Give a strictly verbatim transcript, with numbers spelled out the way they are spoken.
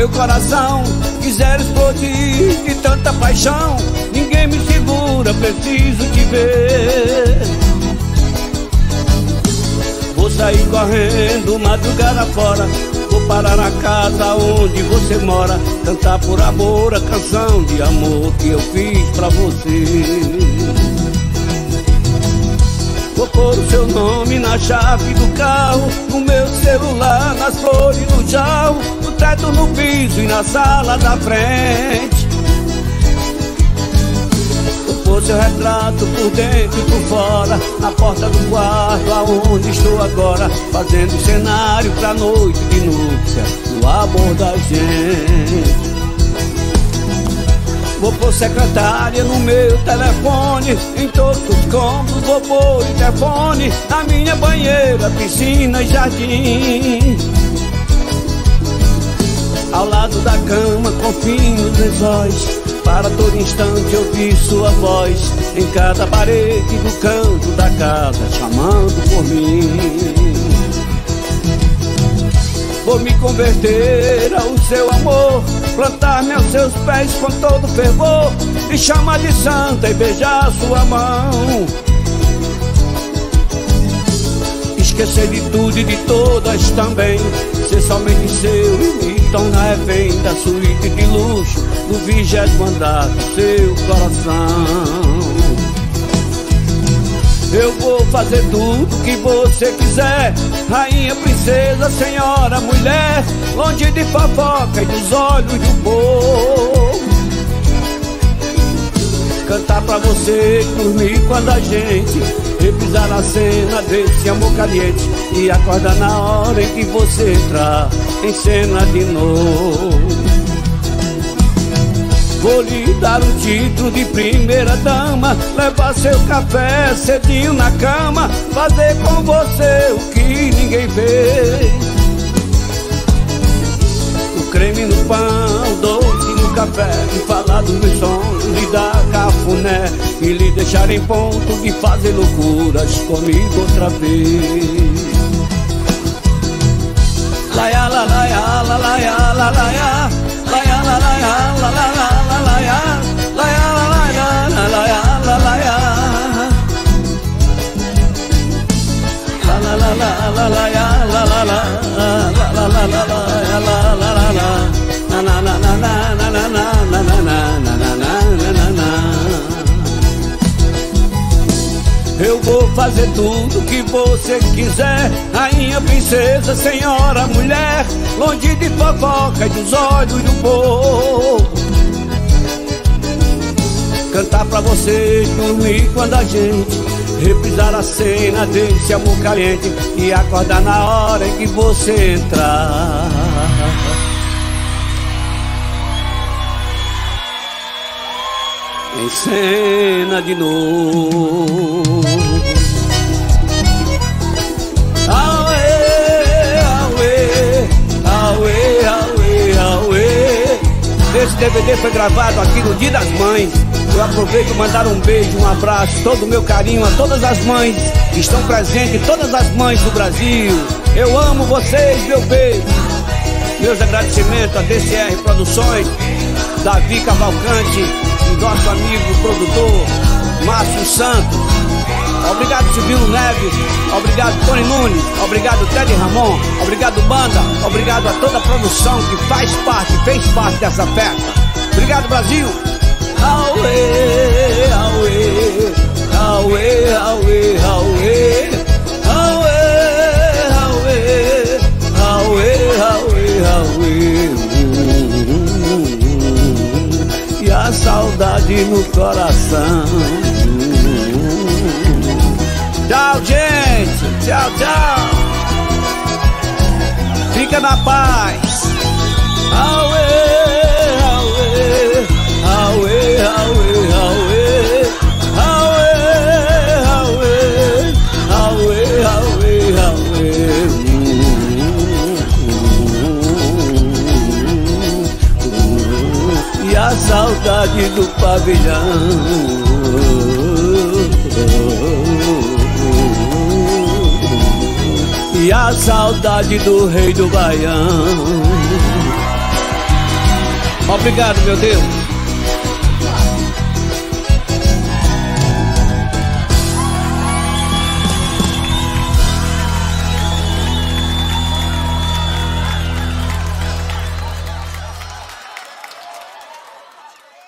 meu coração quiser explodir de tanta paixão, ninguém me segura, preciso te ver. Vou sair correndo, madrugada fora, vou parar na casa onde você mora, cantar por amor a canção de amor que eu fiz pra você. Vou pôr o seu nome na chave do carro, no meu celular, nas flores do jarro, no teto, no piso e na sala da frente. Vou pôr seu retrato por dentro e por fora, na porta do quarto aonde estou agora, fazendo cenário pra noite de núpcia, no amor da gente. Vou pôr secretária no meu telefone, em todos os cômodos vou pôr interfone, na minha banheira, piscina e jardim. Ao lado da cama, com finos lençóis, para todo instante ouvir sua voz, em cada parede do canto da casa, chamando por mim. Vou me converter ao seu amor, plantar meus seus pés com todo fervor, e chamar de santa e beijar sua mão. Esquecer de tudo e de todas também, ser somente seu e me tornar refém da suíte de luxo, do vigésimo andar do seu coração. Eu vou fazer tudo que você quiser, rainha, princesa, senhora, mulher, longe de fofoca e dos olhos do povo. Cantar pra você dormir quando a gente reprisar na cena desse amor caliente, e acordar na hora em que você entrar em cena de novo. Vou lhe dar o título de primeira dama, levar seu café cedinho na cama, fazer com você o que ninguém fez. O creme no pão, doce no café, e falar dos meus sonhos, lhe dar cafuné, e lhe deixar em ponto de fazer loucuras comigo outra vez. Laia, la, laia, la, laia, la, laia, laia, la, laia, la, la, la. Eu vou fazer tudo que você quiser, rainha, princesa, senhora, mulher, longe de fofoca e dos olhos do povo. Cantar pra você dormir quando a gente reprisar a cena desse amor caliente, e acordar na hora em que você entrar em cena de novo. Auê, auê, auê, auê, auê. Esse D V D foi gravado aqui no Dia das Mães. Eu aproveito para mandar um beijo, um abraço, todo o meu carinho a todas as mães que estão presentes, todas as mães do Brasil. Eu amo vocês, meu beijo. Meus agradecimentos a D C R Produções, Davi Cavalcante e nosso amigo produtor Márcio Santos. Obrigado, Silvio Neves. Obrigado, Tony Nunes. Obrigado, Teddy Ramon. Obrigado, banda. Obrigado a toda a produção que faz parte, fez parte dessa festa. Obrigado, Brasil. Auê, auê, auê, auê, auê, auê, auê, auê, auê, e a saudade no coração. Tchau, gente, tchau, tchau. Fica na paz. Auê, auê, auê, auê, auê, auê, auê, auê, auê, auê. E a saudade do pavilhão. E a saudade do rei do Baião. Obrigado, meu Deus.